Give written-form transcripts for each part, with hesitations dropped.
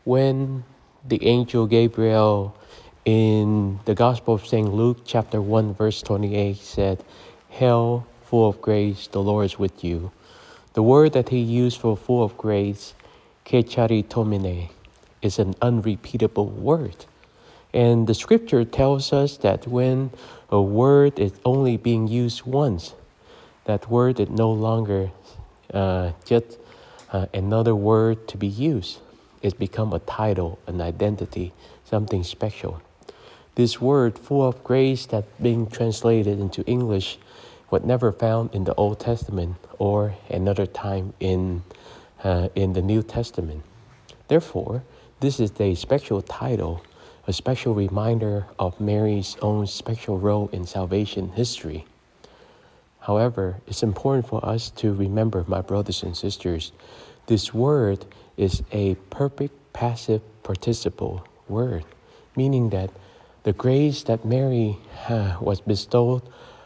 When the angel Gabriel in the Gospel of St. Luke, chapter 1, verse 28 said, "Hail, full of grace, the Lord is with you." The word that he used for full of grace, "ke charitomene," is an unrepeatable word. And the scripture tells us that when a word is only being used once, that word is no longer just another word to be used. It's become a title, an identity, something special. This word, full of grace, that being translated into English, was never found in the Old Testament or another time in the New Testament. Therefore, this is a special title, a special reminder of Mary's own special role in salvation history. However, it's important for us to remember, my brothers and sisters, this word is a perfect passive participle word, meaning that the grace that Mary was bestowed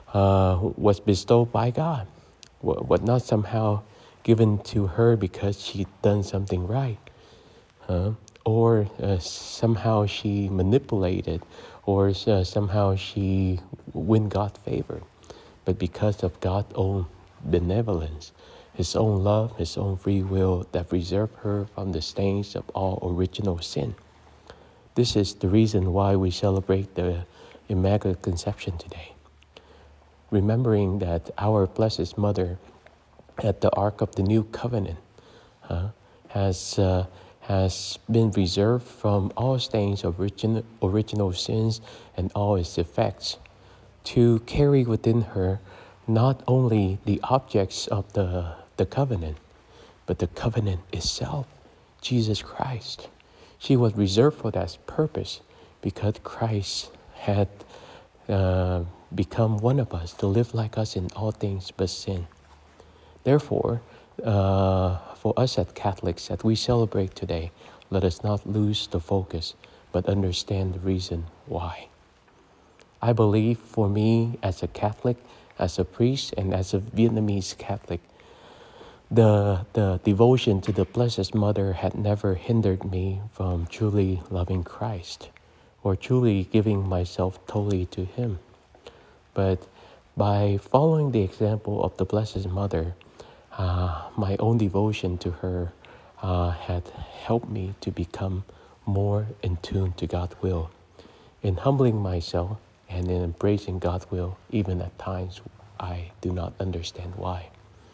by God, was not somehow given to her because she'd done something right, or somehow she manipulated, or somehow she win God's favor, but because of God's own benevolence, His own love, His own free will that preserved her from the stains of all original sin. This is the reason why we celebrate the Immaculate Conception today. Remembering that our Blessed Mother at the Ark of the New Covenant has been reserved from all stains of original sins and all its effects, to carry within her not only the objects of the covenant, but the covenant itself, Jesus Christ. She was reserved for that purpose because Christ had become one of us to live like us in all things but sin. Therefore, for us as Catholics that we celebrate today, let us not lose the focus, but understand the reason why. I believe for me as a Catholic, as a priest, and as a Vietnamese Catholic, the devotion to the Blessed Mother had never hindered me from truly loving Christ or truly giving myself totally to Him. But by following the example of the Blessed Mother, my own devotion to her had helped me to become more in tune to God's will, in humbling myself and in embracing God's will, even at times I do not understand why.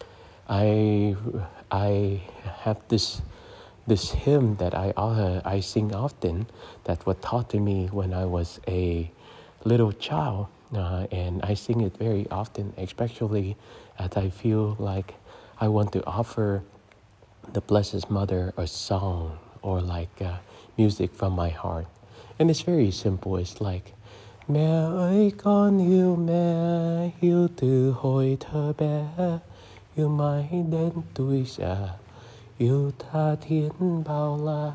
I have this hymn that I sing often that was taught to me when I was a little child, and I sing it very often, especially as I feel like I want to offer the Blessed Mother a song or like music from my heart. And it's very simple. It's like, Mẹ ơi con yêu mẹ, yêu từ hồi thơ bé, yêu mãi đến tuổi già, yêu tha thiết bao la.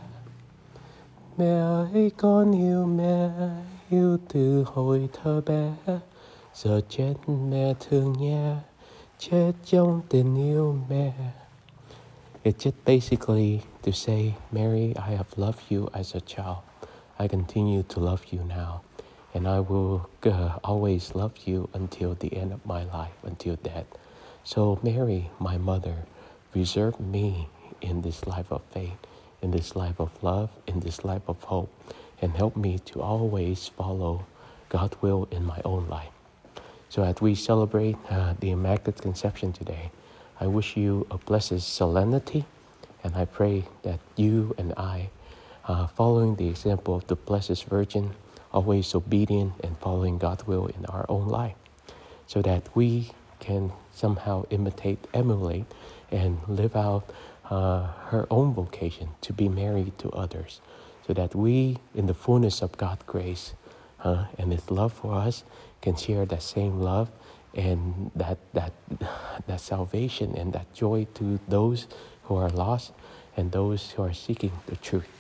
Mẹ ơi con yêu mẹ, yêu từ hồi thơ bé, giờ chết mẹ thương nhé, chết trong tình yêu mẹ. It's just basically to say, Mary, I have loved you as a child. I continue to love you now. And I will always love you until the end of my life, until death. So Mary, my mother, preserve me in this life of faith, in this life of love, in this life of hope, and help me to always follow God's will in my own life. So as we celebrate the Immaculate Conception today, I wish you a blessed solemnity, and I pray that you and I, following the example of the Blessed Virgin, always obedient and following God's will in our own life, so that we can somehow emulate, and live out her own vocation to be married to others, so that we, in the fullness of God's grace and His love for us, can share that same love and that salvation and that joy to those who are lost and those who are seeking the truth.